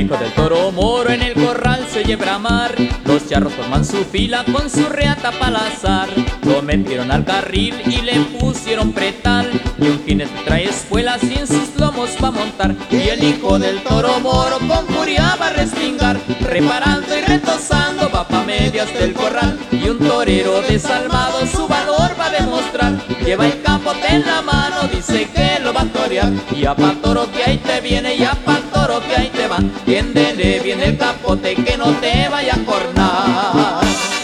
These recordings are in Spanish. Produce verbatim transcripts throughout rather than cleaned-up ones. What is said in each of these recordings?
hijo del toro moro en el corral se oye bramar. Los charros forman su fila con su reata palazar. Lo metieron al carril y le pusieron pretal. Y un jinete trae espuelas y en sus lomos va a montar. Y el hijo del toro moro con furia va a respingar. Reparando y retosando va pa' medias del corral. Y un torero desalmado su valor va a demostrar. Lleva el capote en la mano, dice que lo va a torear. Y a pa' toro que ahí te viene, y a pa' toro que ahí te va. Tiéndele bien el capote que no te vaya a cornar.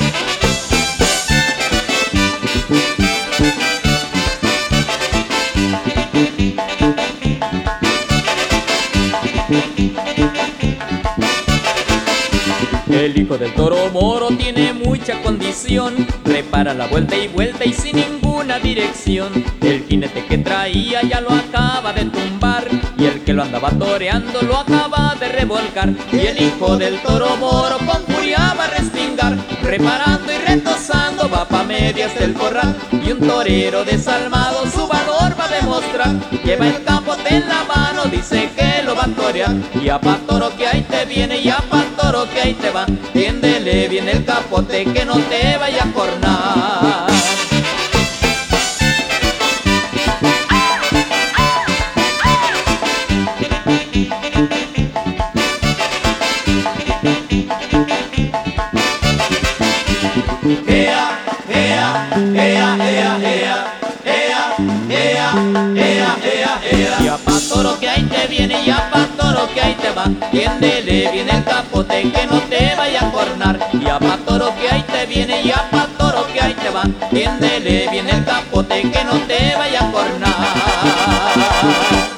El hijo del toro moro tiene mucha condición. Repara la vuelta y vuelta y sin ninguna dirección. El jinete que traía ya lo acaba de tumbar. Y el que lo andaba toreando lo acaba de revolcar. Y el hijo del toro moro con furia va a respingar. Reparando y retosando va pa' medias del corral. Y un torero desalmado su valor va a demostrar. Lleva el capote en la mano, dice que lo va a torear. Y a pa' toro que ahí te viene, y a pa' toro que ahí te va. Tiéndele bien el capote que no te vaya a cornar. Ea, ea, ea, ea, ea, ea, ea, ea, ea, ea. Y a pa' toro que ahí te viene, y a pa' toro que ahí te va. Tiéndele bien el capote que no te vaya a cornar. Y a pa' toro que ahí te viene, y a pa' toro que ahí te va. Tiéndele bien el capote que no te vaya a cornar.